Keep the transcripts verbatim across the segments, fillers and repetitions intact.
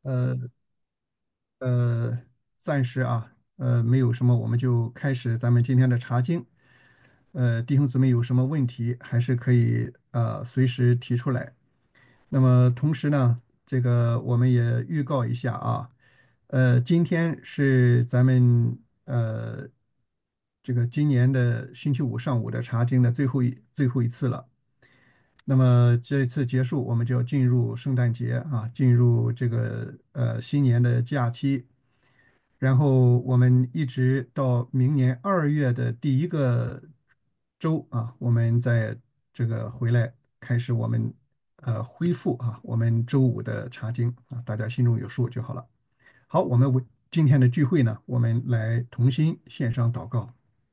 呃呃，暂时啊，呃，没有什么，我们就开始咱们今天的查经。呃，弟兄姊妹有什么问题，还是可以呃随时提出来。那么同时呢，这个我们也预告一下啊，呃，今天是咱们呃这个今年的星期五上午的查经的最后一最后一次了。那么这一次结束，我们就要进入圣诞节啊，进入这个呃新年的假期，然后我们一直到明年二月的第一个周啊，我们在这个回来开始我们呃恢复啊我们周五的查经啊，大家心中有数就好了。好，我们为今天的聚会呢，我们来同心献上祷告。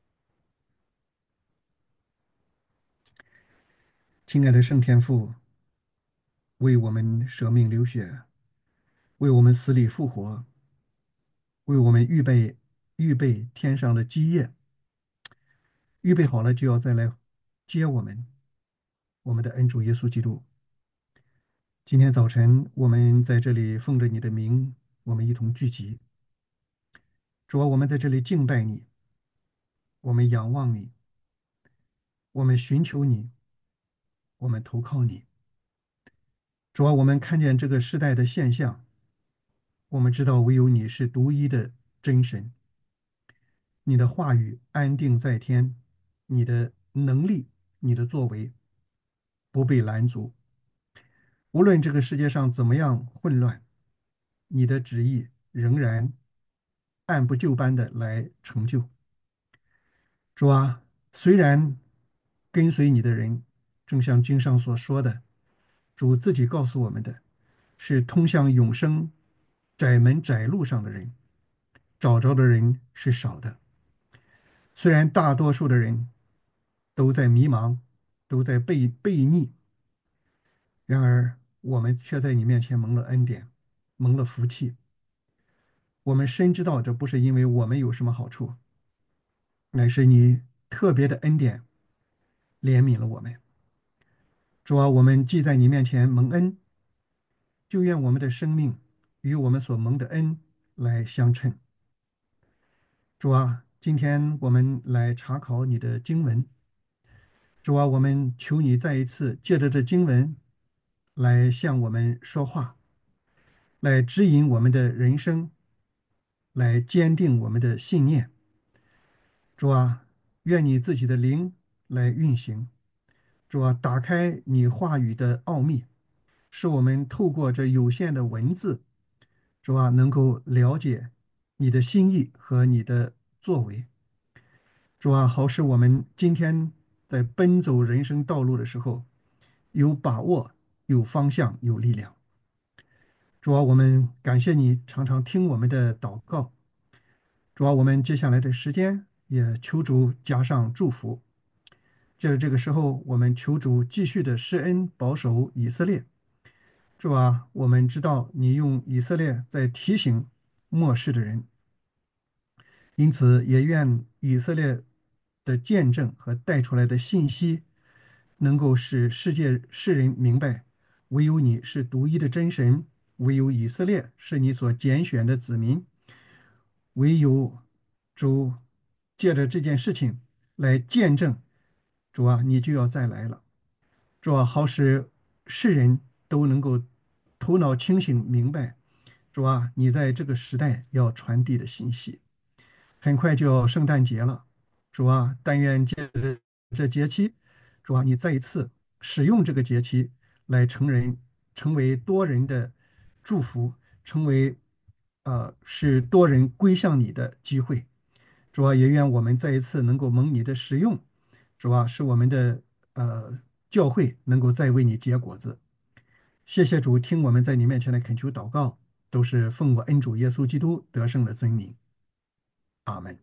亲爱的圣天父，为我们舍命流血，为我们死里复活，为我们预备预备天上的基业，预备好了就要再来接我们，我们的恩主耶稣基督。今天早晨我们在这里奉着你的名，我们一同聚集。主啊，我们在这里敬拜你，我们仰望你，我们寻求你，我们投靠你。主啊，我们看见这个时代的现象，我们知道唯有你是独一的真神，你的话语安定在天，你的能力、你的作为不被拦阻。无论这个世界上怎么样混乱，你的旨意仍然按部就班的来成就。主啊，虽然跟随你的人，正像经上所说的，主自己告诉我们的，是通向永生窄门窄路上的人，找着的人是少的。虽然大多数的人都在迷茫，都在背背逆，然而我们却在你面前蒙了恩典，蒙了福气。我们深知道这不是因为我们有什么好处，乃是你特别的恩典怜悯了我们。主啊，我们既在你面前蒙恩，就愿我们的生命与我们所蒙的恩来相称。主啊，今天我们来查考你的经文。主啊，我们求你再一次借着这经文来向我们说话，来指引我们的人生，来坚定我们的信念。主啊，愿你自己的灵来运行。主啊，打开你话语的奥秘，使我们透过这有限的文字，主啊，能够了解你的心意和你的作为。主啊，好使我们今天在奔走人生道路的时候，有把握、有方向、有力量。主啊，我们感谢你常常听我们的祷告。主啊，我们接下来的时间也求主加上祝福。借着这个时候，我们求主继续的施恩保守以色列。主啊，我们知道你用以色列在提醒末世的人，因此也愿以色列的见证和带出来的信息，能够使世界世人明白，唯有你是独一的真神，唯有以色列是你所拣选的子民，唯有主借着这件事情来见证，主啊，你就要再来了。主啊，好使世人都能够头脑清醒明白，主啊，你在这个时代要传递的信息。很快就要圣诞节了，主啊，但愿借着这节期，主啊，你再一次使用这个节期来成人，成为多人的祝福，成为呃使多人归向你的机会。主啊，也愿我们再一次能够蒙你的使用，主啊，使我们的呃教会能够再为你结果子。谢谢主，听我们在你面前的恳求祷告，都是奉我恩主耶稣基督得胜的尊名。阿门。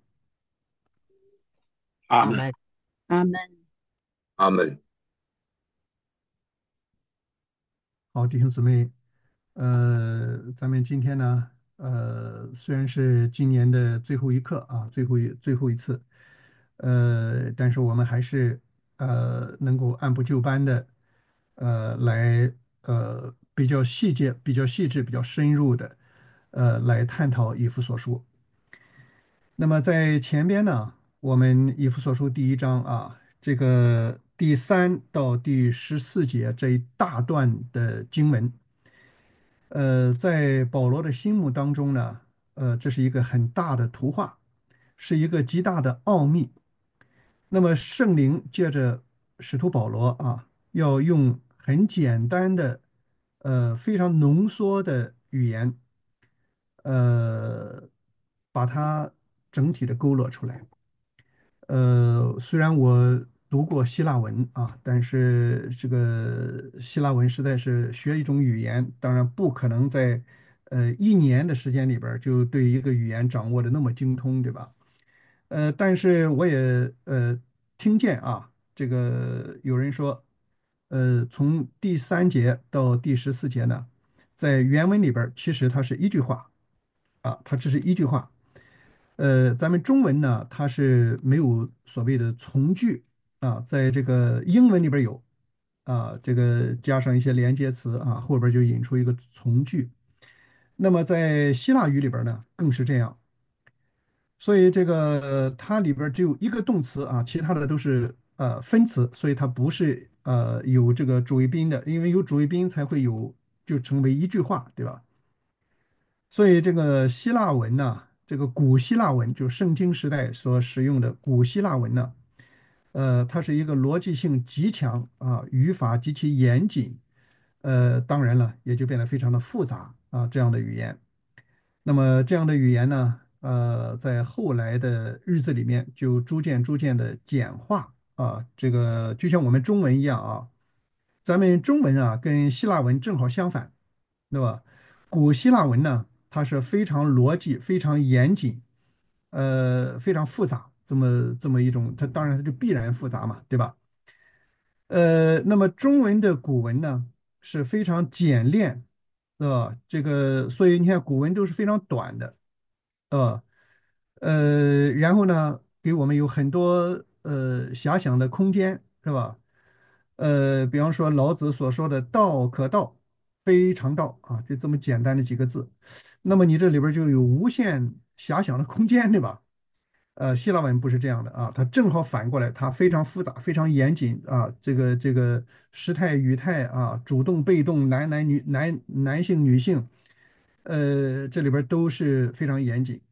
阿门。 阿门。 阿门。 阿门。 好，弟兄姊妹，呃，咱们今天呢，呃，虽然是今年的最后一课啊，最后一最后一次，呃，但是我们还是呃能够按部就班的，呃，来呃比较细节、比较细致、比较深入的呃来探讨以弗所书。那么在前边呢，我们以弗所书第一章啊，这个第三到第十四节这一大段的经文，呃，在保罗的心目当中呢，呃，这是一个很大的图画，是一个极大的奥秘。那么圣灵借着使徒保罗啊，要用很简单的、呃非常浓缩的语言，呃，把它整体的勾勒出来。呃，虽然我读过希腊文啊，但是这个希腊文实在是学一种语言，当然不可能在呃一年的时间里边儿就对一个语言掌握的那么精通，对吧？呃，但是我也呃听见啊，这个有人说，呃，从第三节到第十四节呢，在原文里边儿其实它是一句话啊，它只是一句话。呃，咱们中文呢，它是没有所谓的从句啊，在这个英文里边有啊，这个加上一些连接词啊，后边就引出一个从句。那么在希腊语里边呢，更是这样。所以这个呃它里边只有一个动词啊，其他的都是呃分词，所以它不是呃有这个主谓宾的，因为有主谓宾才会有就成为一句话，对吧？所以这个希腊文呢，这个古希腊文，就圣经时代所使用的古希腊文呢，呃，它是一个逻辑性极强啊，语法极其严谨，呃，当然了，也就变得非常的复杂啊，这样的语言。那么这样的语言呢，呃，在后来的日子里面就逐渐逐渐的简化啊，这个就像我们中文一样啊，咱们中文啊跟希腊文正好相反，对吧？古希腊文呢，它是非常逻辑、非常严谨，呃，非常复杂，这么这么一种，它当然它就必然复杂嘛，对吧？呃，那么中文的古文呢是非常简练，是吧？这个，所以你看古文都是非常短的。呃呃，然后呢，给我们有很多呃遐想的空间，是吧？呃，比方说老子所说的"道可道，非常道"啊，就这么简单的几个字，那么你这里边儿就有无限遐想的空间，对吧？呃，希腊文不是这样的啊，它正好反过来，它非常复杂，非常严谨啊，这个这个时态语态啊，主动被动，男男女男男性女性，呃，这里边儿都是非常严谨。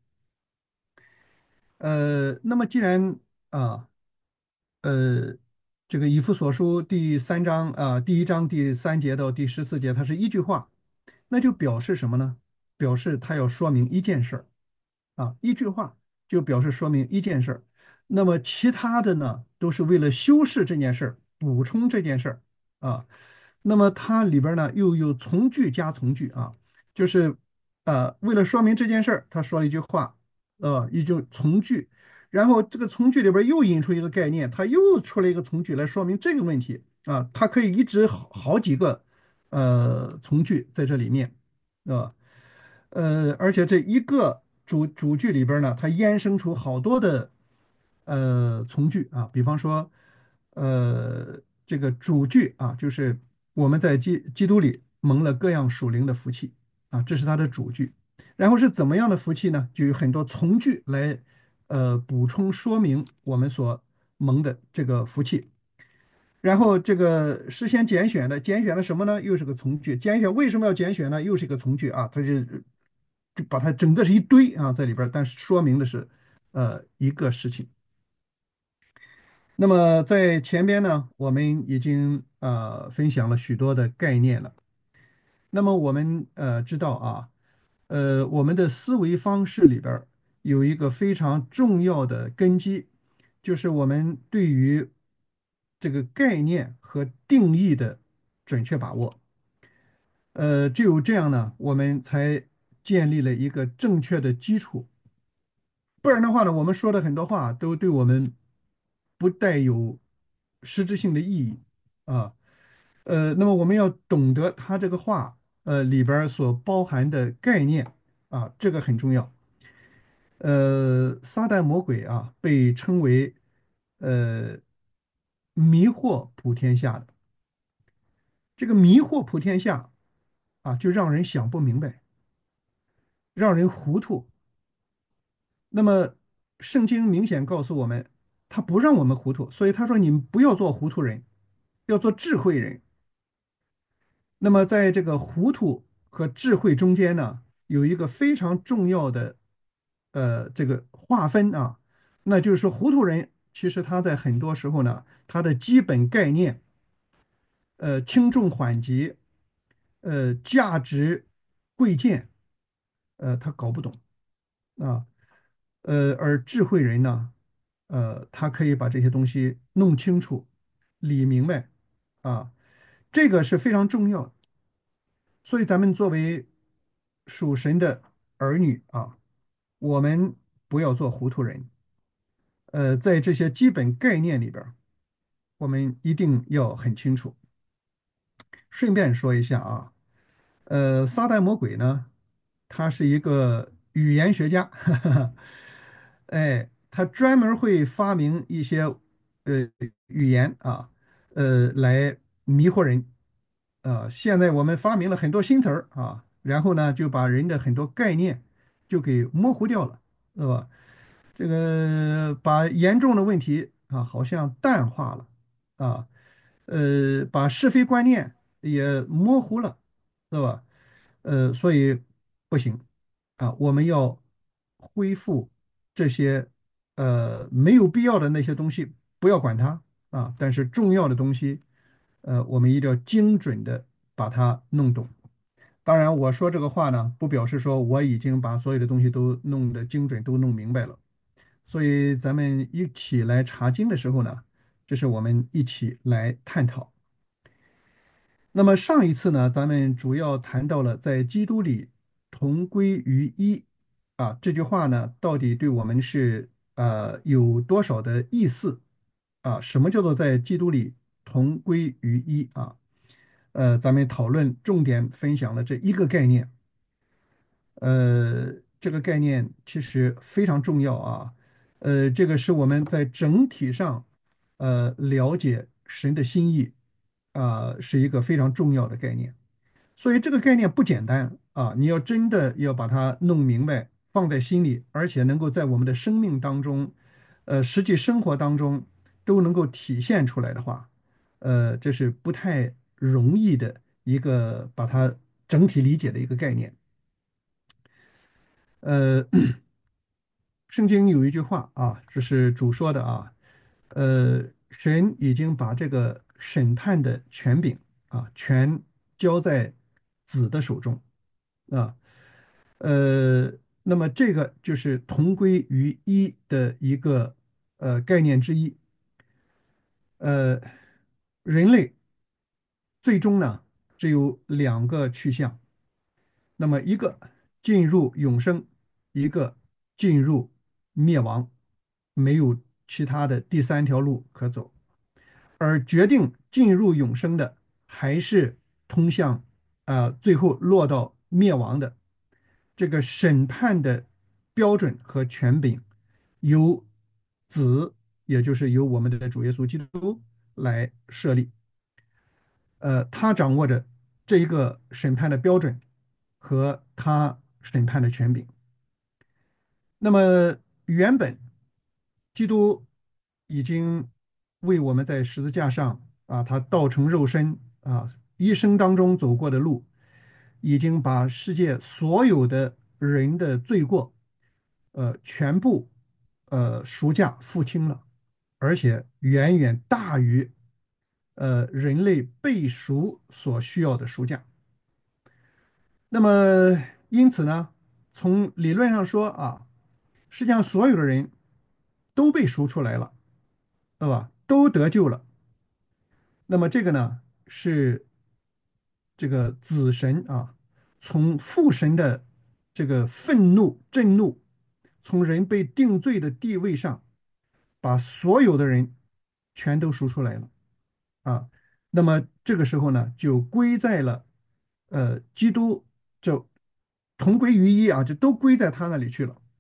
呃，那么既然啊，呃，这个以弗所书第三章啊，第一章第三节到第十四节，它是一句话，那就表示什么呢？表示它要说明一件事儿啊，一句话就表示说明一件事儿。那么其他的呢，都是为了修饰这件事儿，补充这件事儿啊。那么它里边儿呢又有从句加从句啊，就是呃，为了说明这件事儿，他说了一句话，呃，一句从句。然后这个从句里边又引出一个概念，它又出了一个从句来说明这个问题啊，它可以一直好好几个呃从句在这里面，啊，呃，而且这一个主主句里边呢，它衍生出好多的呃从句啊，比方说呃这个主句啊，就是我们在基基督里蒙了各样属灵的福气啊，这是它的主句。然后是怎么样的福气呢？就有很多从句来呃补充说明我们所蒙的这个福气。然后这个事先拣选的，拣选了什么呢？又是个从句。拣选为什么要拣选呢？又是一个从句啊，它就就把它整个是一堆啊在里边儿，但是说明的是呃一个事情。那么在前边呢，我们已经呃分享了许多的概念了。那么我们呃知道啊，呃我们的思维方式里边儿有一个非常重要的根基，就是我们对于这个概念和定义的准确把握。呃，只有这样呢，我们才建立了一个正确的基础。不然的话呢，我们说的很多话都对我们不带有实质性的意义啊。呃，那么我们要懂得它这个话呃里边儿所包含的概念啊，这个很重要。呃，撒旦魔鬼啊，被称为呃迷惑普天下的。这个迷惑普天下啊，就让人想不明白。 让人糊涂。那么圣经明显告诉我们，他不让我们糊涂，所以他说你们不要做糊涂人，要做智慧人。那么在这个糊涂和智慧中间呢，有一个非常重要的呃这个划分啊，那就是说糊涂人其实他在很多时候呢，他的基本概念，呃轻重缓急，呃价值贵贱，呃他搞不懂啊。呃而智慧人呢，呃他可以把这些东西弄清楚、理明白啊，这个是非常重要的。所以咱们作为属神的儿女啊，我们不要做糊涂人。呃，在这些基本概念里边儿我们一定要很清楚。顺便说一下啊，呃，撒旦魔鬼呢，他是一个语言学家，哈哈，哎，他专门会发明一些呃语言啊，呃，来迷惑人啊。现在我们发明了很多新词儿啊，然后呢，就把人的很多概念就给模糊掉了，是吧？这个把严重的问题啊，好像淡化了啊，呃，把是非观念也模糊了，是吧？呃，所以不行啊，我们要恢复这些呃没有必要的那些东西，不要管它啊，但是重要的东西，呃，我们一定要精准的把它弄懂。当然，我说这个话呢，不表示说我已经把所有的东西都弄得精准，都弄明白了。所以咱们一起来查经的时候呢，这是我们一起来探讨。那么上一次呢，咱们主要谈到了在基督里同归于一啊，这句话呢，到底对我们是呃有多少的意思啊？什么叫做在基督里同归于一啊？呃，咱们讨论重点分享了这一个概念。呃，这个概念其实非常重要啊。呃，这个是我们在整体上呃了解神的心意啊，是一个非常重要的概念。所以这个概念不简单啊，你要真的要把它弄明白，放在心里，而且能够在我们的生命当中，呃，实际生活当中都能够体现出来的话，呃，这是不太容易的一个把它整体理解的一个概念。呃，圣经有一句话啊，这是主说的啊，呃，神已经把这个审判的权柄啊，全交在子的手中啊，呃，那么这个就是同归于一的一个呃概念之一。呃，人类最终呢只有两个去向，那么一个进入永生，一个进入灭亡，没有其他的第三条路可走。而决定进入永生的，还是通向啊、呃最后落到灭亡的这个审判的标准和权柄，由子，也就是由我们的主耶稣基督来设立。呃，他掌握着这一个审判的标准和他审判的权柄。那么原本基督已经为我们在十字架上啊，他道成肉身啊，一生当中走过的路，已经把世界所有的人的罪过，呃，全部呃赎价付清了，而且远远大于呃人类被赎所需要的赎价。那么因此呢，从理论上说啊，世界上所有的人都被赎出来了，对吧？都得救了。那么这个呢，是这个子神啊，从父神的这个愤怒、震怒，从人被定罪的地位上，把所有的人全都赎出来了啊。那么这个时候呢，就归在了呃基督，就同归于一啊，就都归在他那里去了。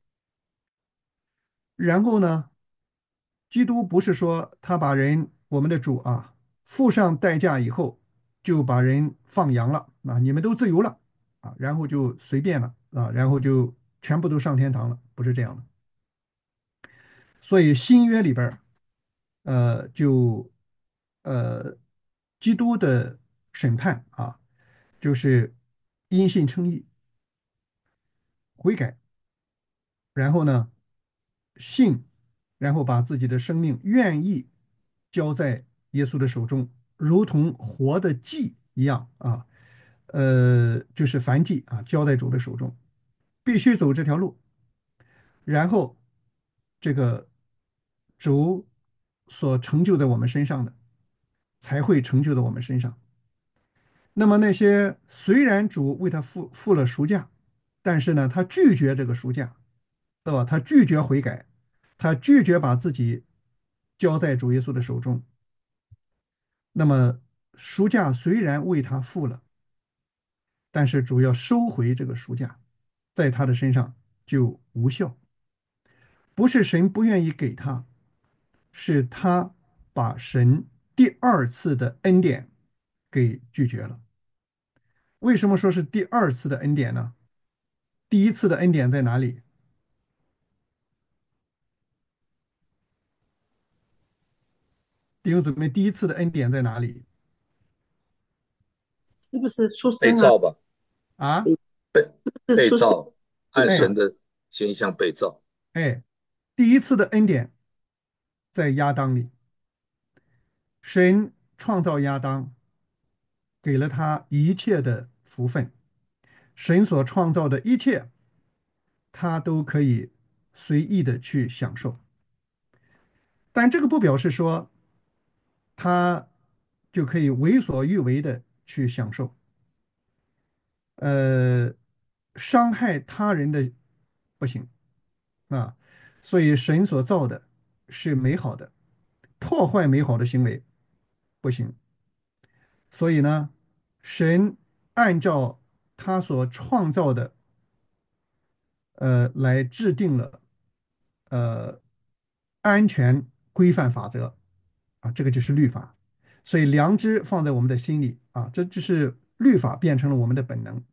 然后呢，基督不是说他把人，我们的主啊，付上代价以后，就把人放羊了啊，你们都自由了啊，然后就随便了。 啊，然后就全部都上天堂了，不是这样的。所以新约里边儿，呃，就呃，基督的审判啊，就是因信称义，悔改，然后呢，信，然后把自己的生命愿意交在耶稣的手中，如同活的祭一样啊，呃，就是燔祭啊，交在主的手中，必须走这条路，然后这个主所成就在我们身上的，才会成就在我们身上。那么那些虽然主为他付付了赎价，但是呢，他拒绝这个赎价，对吧？他拒绝悔改，他拒绝把自己交在主耶稣的手中。那么赎价虽然为他付了，但是主要收回这个赎价，在他的身上就无效。不是神不愿意给他，是他把神第二次的恩典给拒绝了。为什么说是第二次的恩典呢？第一次的恩典在哪里？弟兄姊妹，第一次的恩典在哪里是不是出生啊？ 被造吧， 啊？ 被是出生被造，按哎神的形象被造。 哎，第一次的恩典在亚当里，神创造亚当，给了他一切的福分，神所创造的一切，他都可以随意的去享受。但这个不表示说他就可以为所欲为的去享受。呃，伤害他人的不行啊。所以神所造的是美好的，破坏美好的行为不行。所以呢，神按照他所创造的呃来制定了呃安全规范法则啊，这个就是律法。所以良知放在我们的心里啊，这就是律法变成了我们的本能。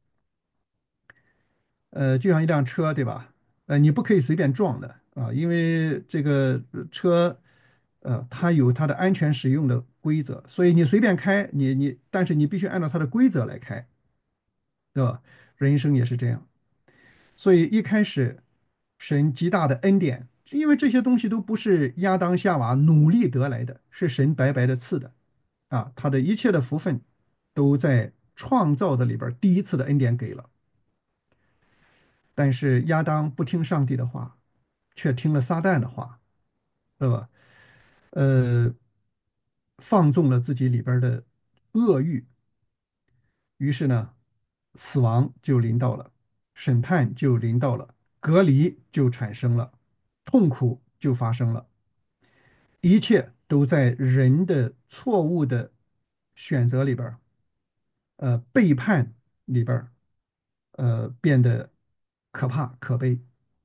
呃，就像一辆车，对吧？呃，你不可以随便撞的啊，因为这个车，呃，它有它的安全使用的规则，所以你随便开，你你，但是你必须按照它的规则来开，对吧？人生也是这样，所以一开始，神极大的恩典，因为这些东西都不是亚当夏娃努力得来的，是神白白的赐的啊，他的一切的福分都在创造的里边儿第一次的恩典给了。但是亚当不听上帝的话，却听了撒旦的话，对吧？呃，放纵了自己里边的恶欲，于是呢，死亡就临到了，审判就临到了，隔离就产生了，痛苦就发生了，一切都在人的错误的选择里边呃，背叛里边呃，变得可怕可悲。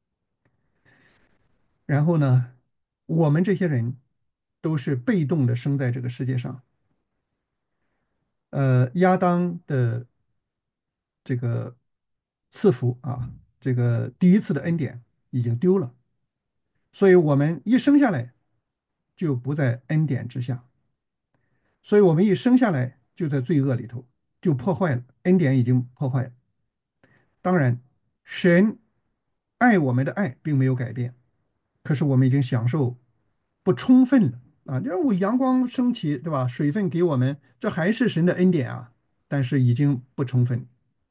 然后呢，我们这些人都是被动的生在这个世界上。呃，亚当的这个赐福啊，这个第一次的恩典已经丢了，所以我们一生下来就不在恩典之下，所以我们一生下来就在罪恶里头，就破坏了，恩典已经破坏了。当然，神爱我们的爱并没有改变，可是我们已经享受不充分了啊！就是我阳光升起，对吧？水分给我们，这还是神的恩典啊，但是已经不充分。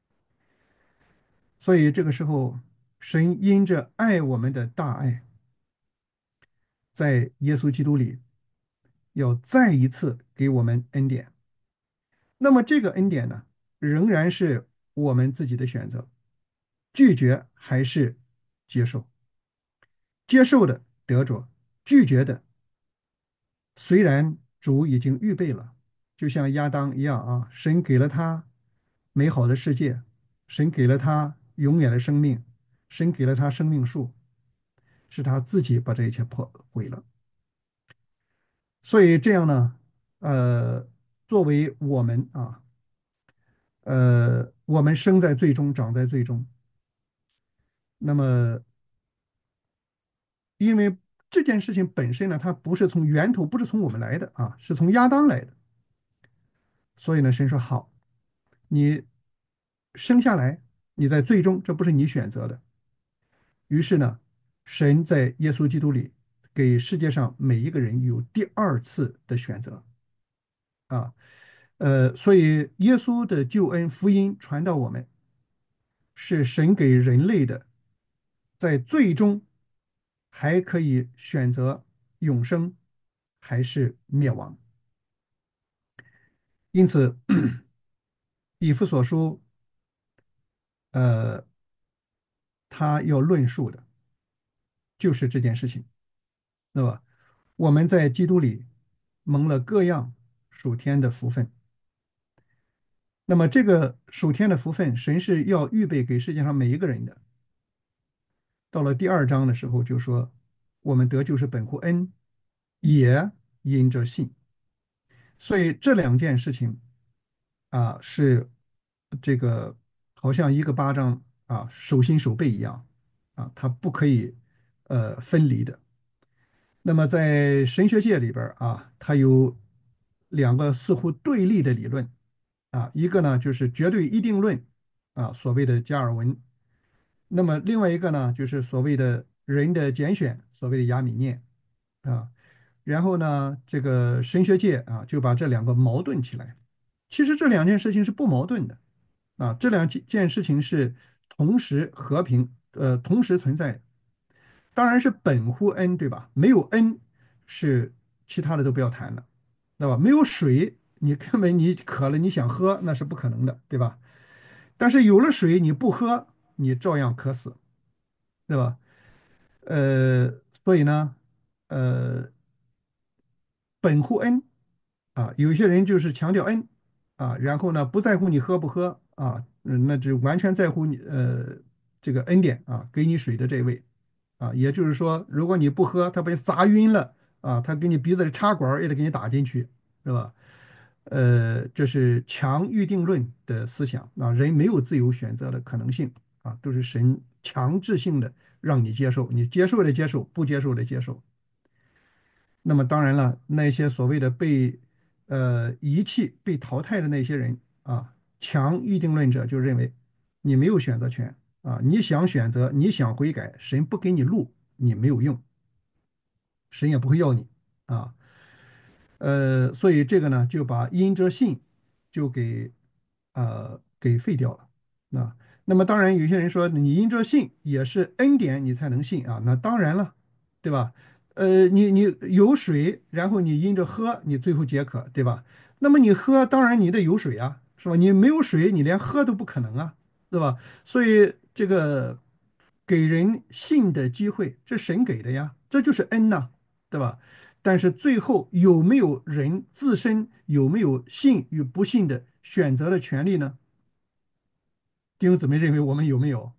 所以这个时候，神因着爱我们的大爱，在耶稣基督里要再一次给我们恩典。那么这个恩典呢，仍然是我们自己的选择，拒绝还是接受？接受的得着，拒绝的虽然主已经预备了，就像亚当一样啊，神给了他美好的世界，神给了他永远的生命，神给了他生命树，是他自己把这一切破毁了。所以这样呢，呃，作为我们啊，呃，我们生在最终，长在最终， 那么，因为这件事情本身呢，它不是从源头，不是从我们来的啊，是从亚当来的。所以呢，神说好，你生下来，你在最终这不是你选择的。于是呢，神在耶稣基督里给世界上每一个人有第二次的选择啊。呃，所以耶稣的救恩福音传到我们，是神给人类的，在最终还可以选择永生还是灭亡。因此，以弗所书，呃，他要论述的就是这件事情，对吧？我们在基督里蒙了各样属天的福分。那么这个属天的福分，神是要预备给世界上每一个人的。到了第二章的时候，就说我们得救是本乎恩，也因着信。所以这两件事情啊，是这个好像一个巴掌啊，手心手背一样啊，它不可以呃分离的。那么在神学界里边儿啊，它有两个似乎对立的理论啊，一个呢就是绝对一定论啊，所谓的加尔文。那么另外一个呢，就是所谓的人的拣选，所谓的亚米念啊。然后呢，这个神学界啊，就把这两个矛盾起来。其实这两件事情是不矛盾的啊，这两件件事情是同时和平，呃，同时存在的。当然是本乎恩，对吧？没有恩，是其他的都不要谈了，对吧？没有水，你根本你渴了，你想喝那是不可能的，对吧？但是有了水，你不喝，你照样渴死，对吧？呃，所以呢，呃，本乎恩啊，有些人就是强调恩啊，然后呢，不在乎你喝不喝啊，嗯，那就完全在乎你呃这个恩典啊，给你水的这位啊，也就是说，如果你不喝，他被砸晕了啊，他给你鼻子里插管儿也得给你打进去，是吧？呃，这是强预定论的思想啊，人没有自由选择的可能性啊，都是神强制性的让你接受，你接受的接受，不接受的接受。那么当然了，那些所谓的被呃遗弃、被淘汰的那些人啊，强预定论者就认为你没有选择权啊，你想选择，你想悔改，神不给你路，你没有用，神也不会要你啊。呃，所以这个呢，就把因着信就给呃给废掉了。那那么当然，有些人说你因着信也是恩典，你才能信啊。那当然了，对吧？呃，你你有水，然后你因着喝，你最后解渴，对吧？那么你喝，当然你得有水啊，是吧？你没有水，你连喝都不可能啊，对吧？所以这个给人信的机会，这神给的呀，这就是恩呐，对吧？但是最后有没有人自身有没有信与不信的选择的权利呢？弟兄姊妹认为我们有没有？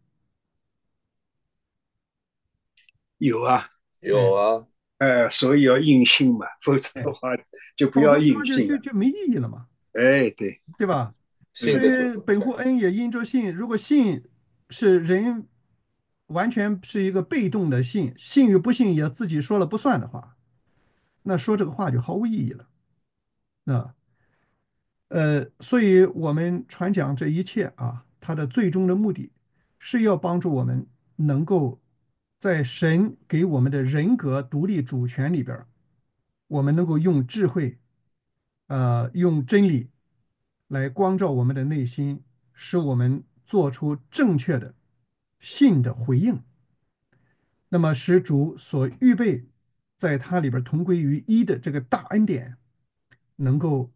有啊， 哎， 有啊， 呃，所以要硬性嘛，否则的哎， 话就不要否则硬性了。 说就就就没意义了嘛， 哎，对， 对吧？所信的主以本乎恩也因着信，如果信是人完全是一个被动的信，信与不信也自己说了不算的话，那说这个话就毫无意义了。啊。呃，所以我们传讲这一切啊，它的最终的目的是要帮助我们能够在神给我们的人格独立主权里边儿，我们能够用智慧，呃，用真理来光照我们的内心，使我们做出正确的信的回应，那么使主所预备在它里边儿同归于一的这个大恩典，能够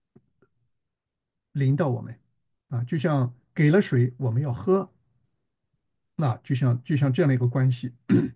临到我们啊，就像给了水我们要喝，那就像就像这样的一个关系。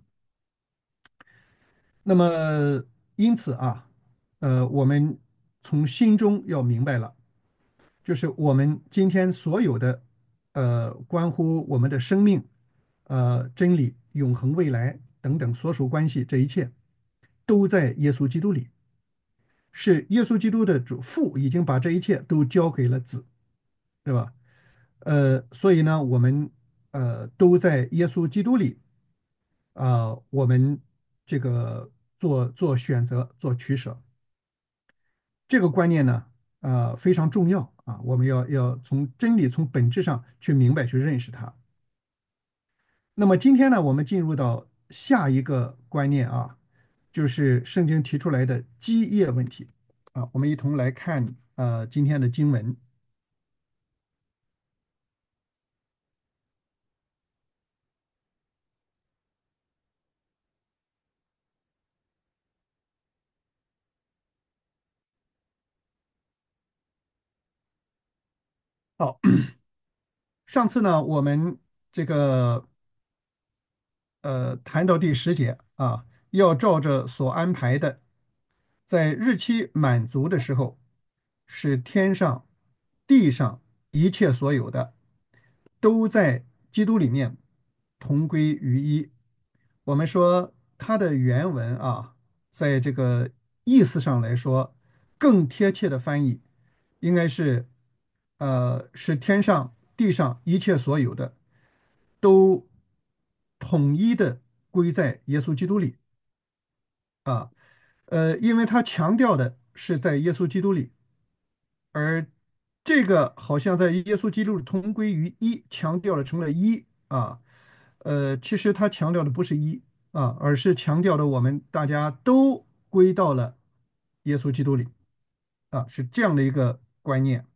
那么因此啊，呃，我们从心中要明白了，就是我们今天所有的呃关乎我们的生命、呃真理、永恒未来等等所属关系，这一切都在耶稣基督里，是耶稣基督的主父已经把这一切都交给了子，对吧？呃，所以呢，我们呃都在耶稣基督里，啊，我们这个做做选择、做取舍，这个观念呢，呃非常重要啊，我们要要从真理从本质上去明白、去认识它。那么今天呢，我们进入到下一个观念啊，就是圣经提出来的基业问题啊。我们一同来看呃今天的经文。好，上次呢，我们这个呃谈到第十节啊，要照着所安排的，在日期满足的时候，使天上、地上一切所有的都在基督里面同归于一。我们说它的原文啊，在这个意思上来说，更贴切的翻译应该是，呃，是天上地上一切所有的都统一的归在耶稣基督里啊，呃，因为他强调的是在耶稣基督里，而这个好像在耶稣基督里同归于一，强调了成了一啊，呃，其实他强调的不是一啊，而是强调的我们大家都归到了耶稣基督里啊，是这样的一个观念。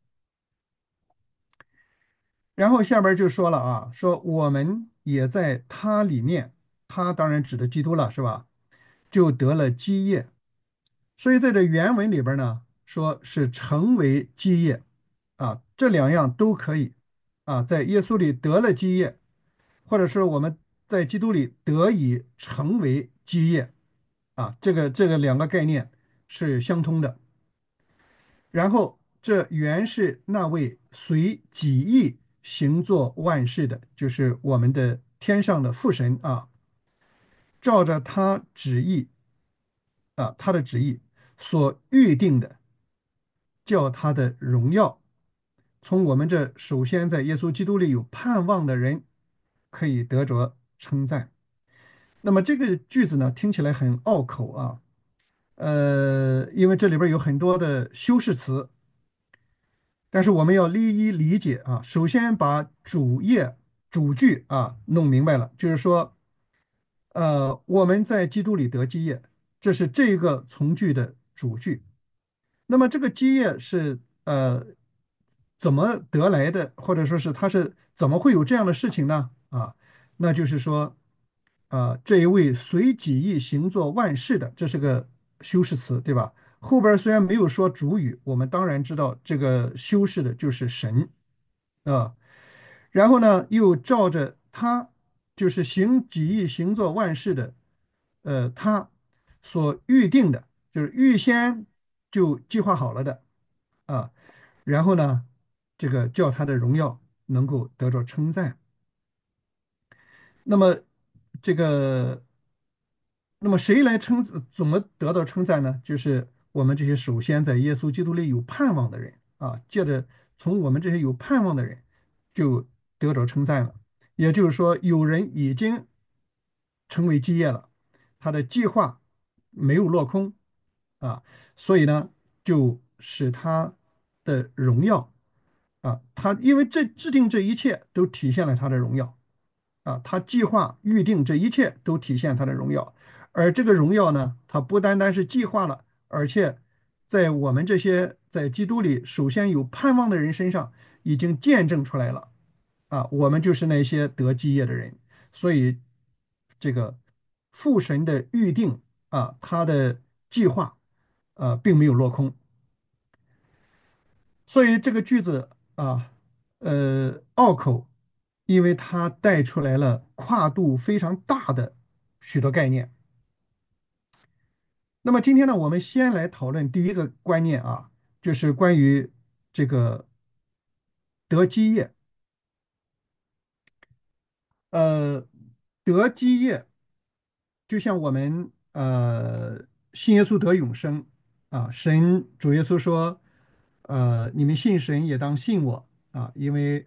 然后下边就说了啊，说我们也在他里面，他当然指的基督了，是吧？就得了基业。所以在这原文里边呢，说是成为基业啊，这两样都可以啊，在耶稣里得了基业，或者是我们在基督里得以成为基业啊，这个这个两个概念是相通的。然后这原是那位随己意行作万事的，就是我们的天上的父神啊，照着他旨意啊，他的旨意所预定的，叫他的荣耀从我们这首先在耶稣基督里有盼望的人可以得着称赞。那么这个句子呢，听起来很拗口啊，呃，因为这里边有很多的修饰词，但是我们要一一理解啊。首先把主业主句啊弄明白了，就是说，呃，我们在基督里得基业，这是这个从句的主句。那么这个基业是呃怎么得来的，或者说是它是怎么会有这样的事情呢？啊，那就是说，啊、这一位随己意行作万事的，这是个修饰词，对吧？后边儿虽然没有说主语，我们当然知道这个修饰的就是神啊。然后呢，又照着他就是行己意行作万事的，呃，他所预定的，就是预先就计划好了的啊。然后呢，这个叫他的荣耀能够得着称赞。那么这个，那么谁来称怎么得到称赞呢？就是我们这些首先在耶稣基督里有盼望的人啊，借着从我们这些有盼望的人就得着称赞了。也就是说，有人已经成为基业了，他的计划没有落空啊，所以呢，就使他的荣耀啊，他因为这制定这一切都体现了他的荣耀。啊，他计划预定这一切都体现他的荣耀，而这个荣耀呢，它不单单是计划了，而且在我们这些在基督里首先有盼望的人身上已经见证出来了。啊，我们就是那些得基业的人，所以这个父神的预定啊，他的计划啊，并没有落空。所以这个句子啊，呃，拗口，因为它带出来了跨度非常大的许多概念。那么今天呢，我们先来讨论第一个观念啊，就是关于这个得基业。呃，得基业就像我们呃信耶稣得永生啊，神主耶稣说，呃，你们信神也当信我啊，因为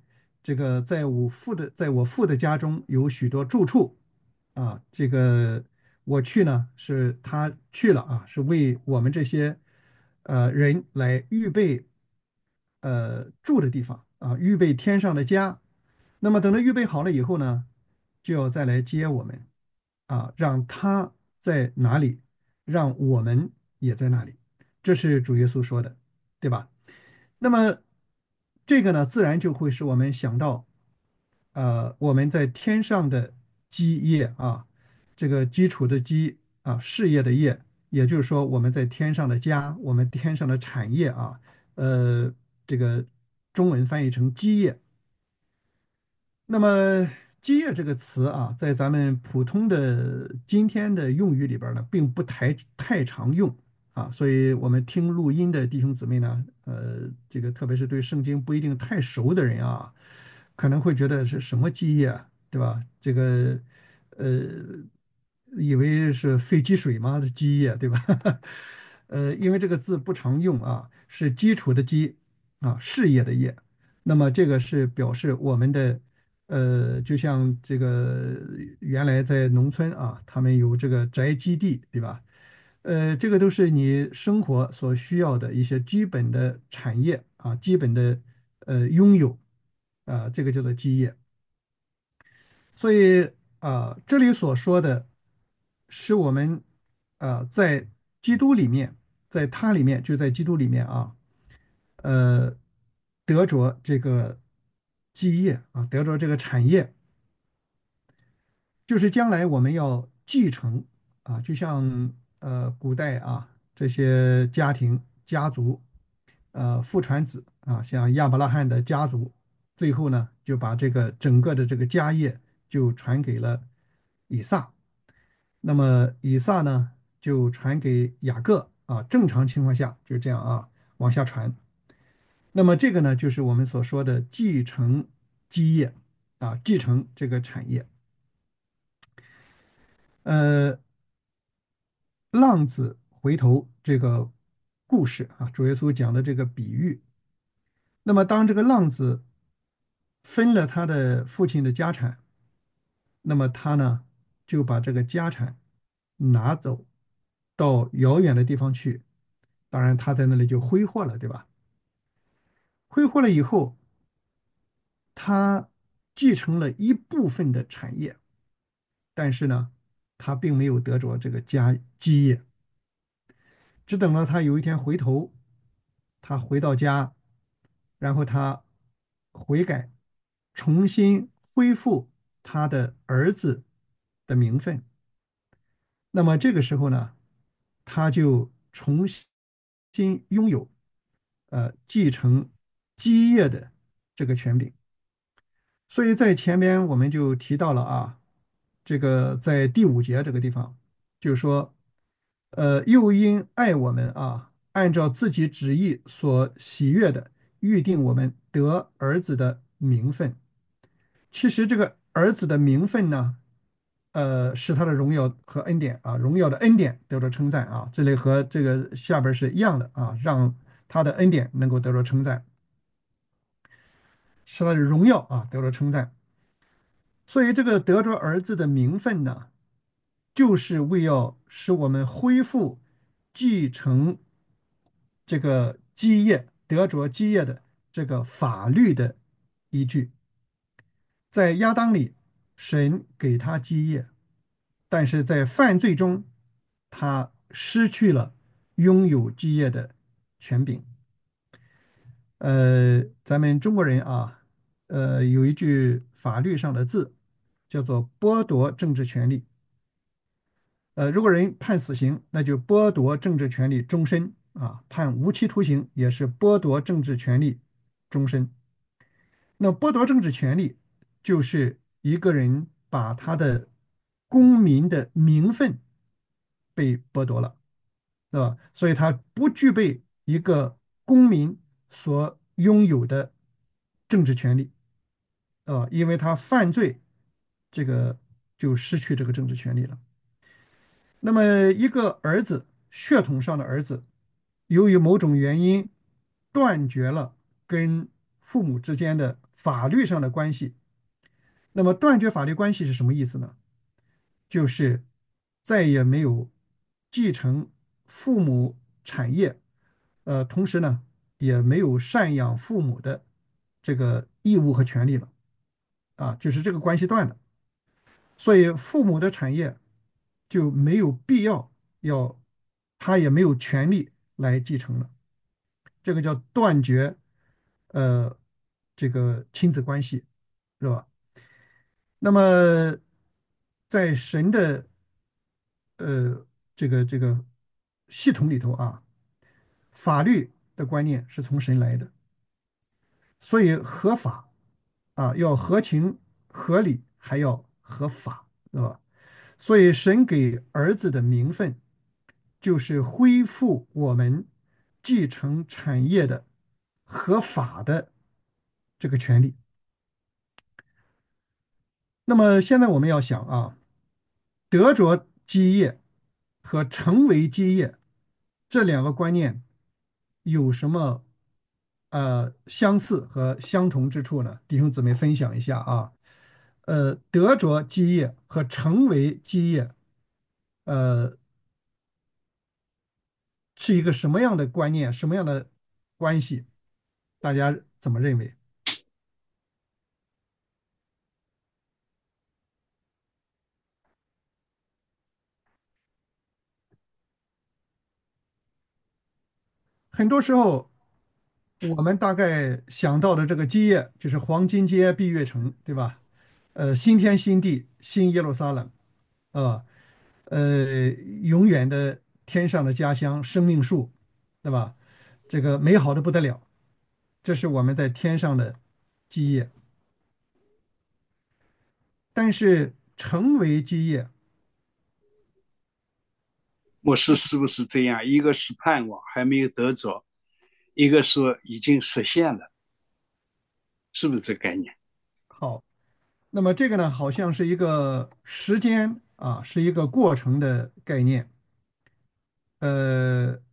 这个在我父的在我父的家中有许多住处啊，这个我去呢是他去了啊，是为我们这些呃人来预备呃住的地方啊，预备天上的家。那么等到预备好了以后呢，就要再来接我们啊，让他在哪里，让我们也在那里。这是主耶稣说的，对吧？那么这个呢，自然就会使我们想到，呃，我们在天上的基业啊，这个基础的基啊，事业的业，也就是说我们在天上的家，我们天上的产业啊，呃，这个中文翻译成基业。那么“基业”这个词啊，在咱们普通的今天的用语里边儿呢，并不太太常用啊，所以我们听录音的弟兄姊妹呢，呃，这个特别是对圣经不一定太熟的人啊，可能会觉得是什么基业啊，对吧？这个呃，以为是肺积水吗？基业，对吧？呃，因为这个字不常用啊，是基础的基啊，事业的业。那么这个是表示我们的。呃，就像这个原来在农村啊，他们有这个宅基地，对吧？呃，这个都是你生活所需要的一些基本的产业啊，基本的呃拥有啊，这个叫做基业。所以啊，这里所说的是我们啊在基督里面，在他里面，就在基督里面啊，呃，得着这个基业啊，得着这个产业。就是将来我们要继承啊，就像呃古代啊这些家庭家族，呃父传子啊，像亚伯拉罕的家族，最后呢就把这个整个的这个家业就传给了以撒，那么以撒呢就传给雅各啊，正常情况下就这样啊往下传。那么这个呢就是我们所说的继承基业啊，继承这个产业。呃，浪子回头这个故事啊，主耶稣讲的这个比喻。那么，当这个浪子分了他的父亲的家产，那么他呢就把这个家产拿走到遥远的地方去。当然，他在那里就挥霍了，对吧？挥霍了以后，他继承了一部分的产业，但是呢，他并没有得着这个家基业。只等到他有一天回头，他回到家，然后他悔改，重新恢复他的儿子的名分。那么这个时候呢，他就重新拥有呃继承基业的这个权柄。所以在前边我们就提到了啊，这个在第五节这个地方，就是说，呃，又因爱我们啊，按照自己旨意所喜悦的，预定我们得儿子的名分。其实这个儿子的名分呢，呃，是他的荣耀和恩典啊，荣耀的恩典得到称赞啊，这里和这个下边是一样的啊，让他的恩典能够得到称赞，是他的荣耀啊得到称赞。所以这个得着儿子的名分呢，就是为要使我们恢复继承这个基业、得着基业的这个法律的依据。在亚当里，神给他基业，但是在犯罪中，他失去了拥有基业的权柄。呃，咱们中国人啊，呃，有一句法律上的字，叫做剥夺政治权利。呃，如果人判死刑，那就剥夺政治权利终身啊；判无期徒刑也是剥夺政治权利终身。那剥夺政治权利，就是一个人把他的公民的名分被剥夺了，对吧？所以他不具备一个公民所拥有的政治权利，啊，因为他犯罪，这个就失去这个政治权利了。那么，一个儿子，血统上的儿子，由于某种原因断绝了跟父母之间的法律上的关系。那么断绝法律关系是什么意思呢？就是再也没有继承父母产业，呃，同时呢，也没有赡养父母的这个义务和权利了啊，就是这个关系断了。所以父母的产业就没有必要要，他也没有权利来继承了。这个叫断绝，呃，这个亲子关系，是吧？那么在神的呃这个这个系统里头啊，法律的观念是从神来的，所以合法啊要合情合理，还要合法，是吧？所以神给儿子的名分，就是恢复我们继承产业的合法的这个权利。那么现在我们要想啊，得着基业和成为基业这两个观念有什么呃相似和相同之处呢？弟兄姊妹分享一下啊。呃，得着基业和成为基业，呃，是一个什么样的观念，什么样的关系？大家怎么认为？很多时候，我们大概想到的这个基业，就是黄金街、碧月城，对吧？呃，新天新地、新耶路撒冷，啊，呃，永远的天上的家乡、生命树，对吧？这个美好的不得了，这是我们在天上的基业。但是成为基业， 牧师是不是这样？一个是盼望还没有得着，一个说已经实现了，是不是这概念？ 好，那么这个呢，好像是一个时间啊，是一个过程的概念。呃，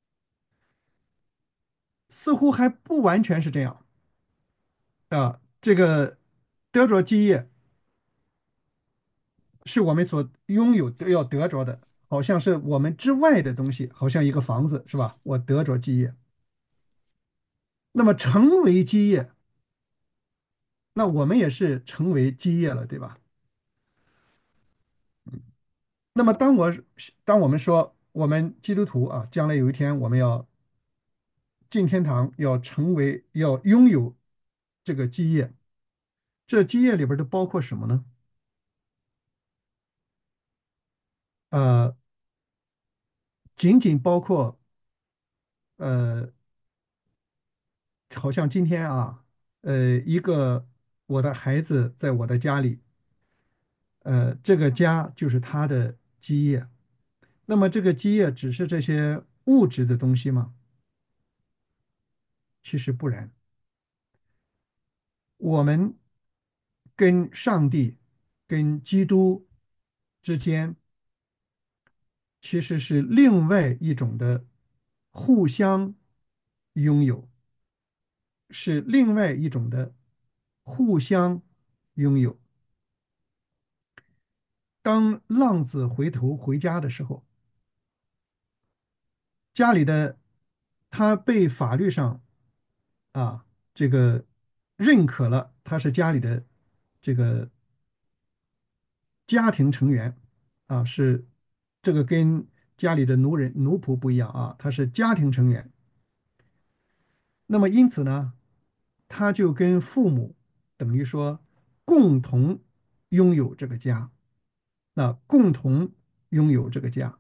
似乎还不完全是这样啊。这个得着基业是我们所拥有的要得着的，好像是我们之外的东西，好像一个房子是吧？我得着基业，那么成为基业，那我们也是成为基业了，对吧？那么当我当我们说我们基督徒啊，将来有一天我们要进天堂，要成为要拥有这个基业，这基业里边都包括什么呢？呃，仅仅包括呃，好像今天啊，呃，一个我的孩子在我的家里，呃，这个家就是他的基业。那么这个基业只是这些物质的东西吗？其实不然。我们跟上帝、跟基督之间，其实是另外一种的互相拥有，是另外一种的互相拥有。当浪子回头回家的时候，家里的他被法律上啊这个认可了，他是家里的这个家庭成员啊，是这个跟家里的奴人奴仆不一样啊，他是家庭成员。那么因此呢，他就跟父母等于说共同拥有这个家，那共同拥有这个家。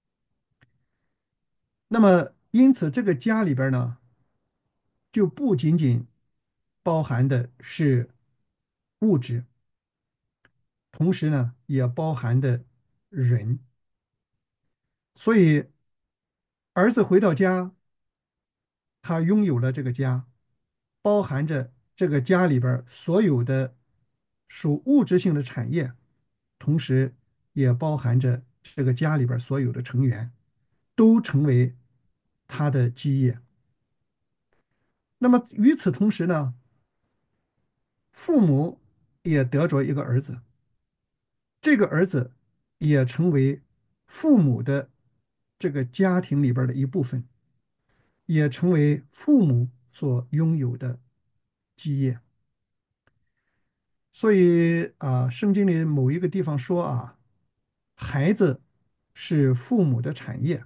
那么因此这个家里边呢，就不仅仅包含的是物质，同时呢也包含的人。所以儿子回到家，他拥有了这个家，包含着这个家里边儿所有的属物质性的产业，同时也包含着这个家里边儿所有的成员都成为他的基业。 那么与此同时呢，父母也得着一个儿子，这个儿子也成为父母的这个家庭里边的一部分，也成为父母所拥有的基业。所以啊，圣经里某一个地方说啊，孩子是父母的产业。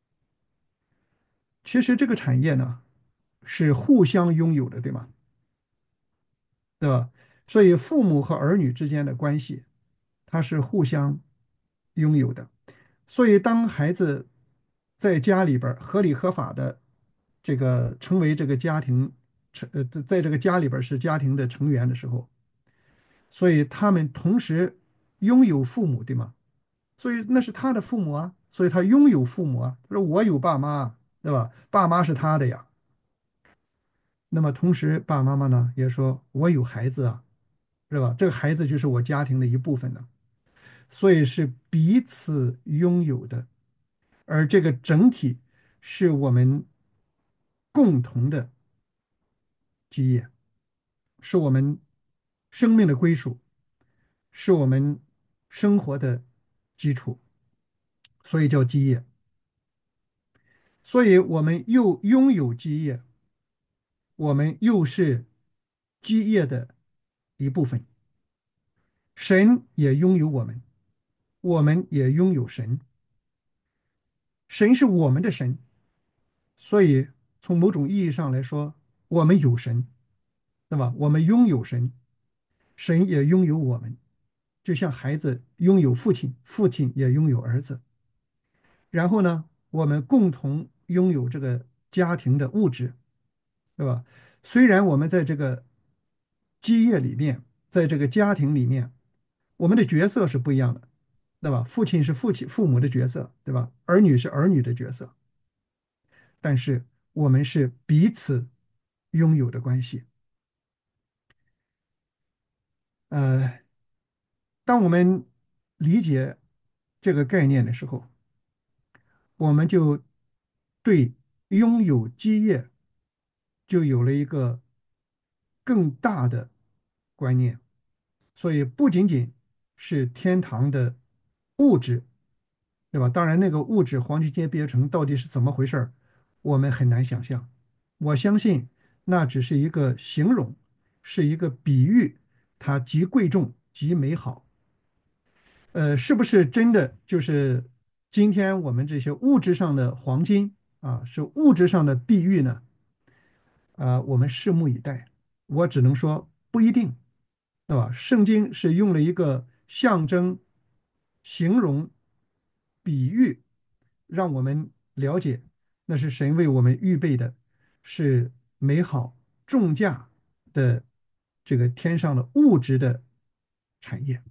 其实这个产业呢是互相拥有的，对吗？对吧？所以父母和儿女之间的关系，它是互相拥有的。所以当孩子在家里边儿合理合法的这个成为这个家庭成呃，在在这个家里边儿是家庭的成员的时候，所以他们同时拥有父母，对吗？所以那是他的父母啊，所以他拥有父母啊。他说我有爸妈，对吧？爸妈是他的呀。那么同时，爸爸妈妈呢也说我有孩子啊，是吧？这个孩子就是我家庭的一部分呢，所以是彼此拥有的，而这个整体是我们共同的基业，是我们生命的归属，是我们生活的基础，所以叫基业。所以我们又拥有基业，我们又是基业的一部分。神也拥有我们，我们也拥有神。神是我们的神，所以从某种意义上来说，我们有神，对吧？我们拥有神，神也拥有我们，就像孩子拥有父亲，父亲也拥有儿子。然后呢，我们共同拥有这个家庭的物质，对吧？虽然我们在这个基业里面，在这个家庭里面，我们的角色是不一样的，对吧？父亲是父亲、父母的角色，对吧？儿女是儿女的角色，但是我们是彼此拥有的关系。呃，当我们理解这个概念的时候，我们就对拥有基业就有了一个更大的观念。所以不仅仅是天堂的物质，对吧？当然，那个物质黄金街别城到底是怎么回事儿，我们很难想象。我相信那只是一个形容，是一个比喻，它极贵重、极美好。呃，是不是真的就是今天我们这些物质上的黄金啊，是物质上的碧玉呢？啊、我们拭目以待。我只能说不一定，对吧？圣经是用了一个象征、形容、比喻，让我们了解那是神为我们预备的，是美好重价的这个天上的物质的产业。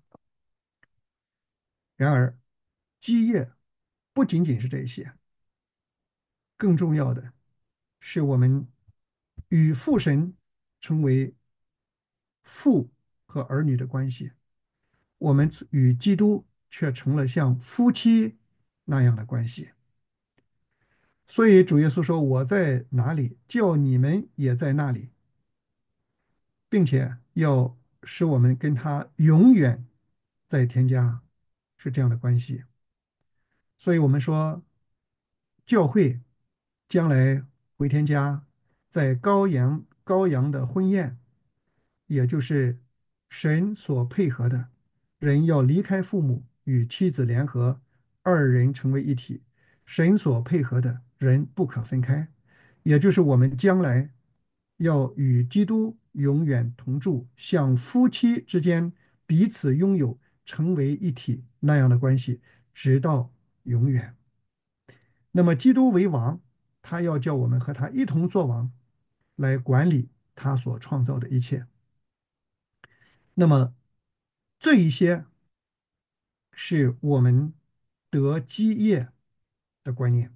然而，基业不仅仅是这些，更重要的是我们与父神成为父和儿女的关系，我们与基督却成了像夫妻那样的关系。所以主耶稣说：“我在哪里，叫你们也在那里，并且要使我们跟他永远在天家，是这样的关系。”所以我们说，教会将来回天家，在羔羊羔羊的婚宴，也就是神所配合的，人要离开父母，与妻子联合，二人成为一体。神所配合的人不可分开，也就是我们将来要与基督永远同住，像夫妻之间彼此拥有，成为一体那样的关系，直到永远。那么，基督为王，他要叫我们和他一同作王，来管理他所创造的一切。那么，这一些是我们得基业的观念。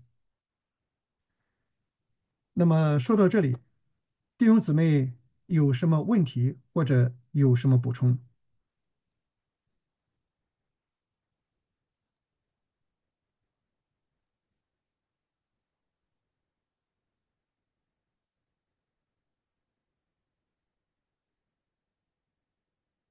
那么说到这里，弟兄姊妹有什么问题或者有什么补充？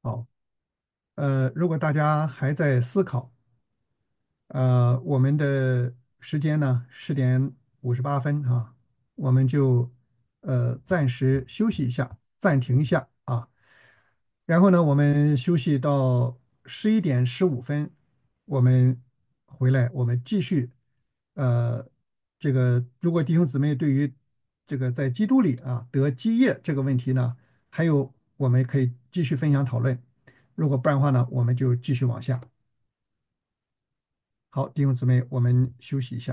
好，呃，如果大家还在思考，呃，我们的时间呢，十点五十八分啊，我们就呃暂时休息一下，暂停一下啊。然后呢，我们休息到十一点十五分，我们回来，我们继续。呃，这个如果弟兄姊妹对于这个在基督里啊得基业这个问题呢，还有我们可以继续分享讨论。如果不然的话呢，我们就继续往下。好，弟兄姊妹，我们休息一下。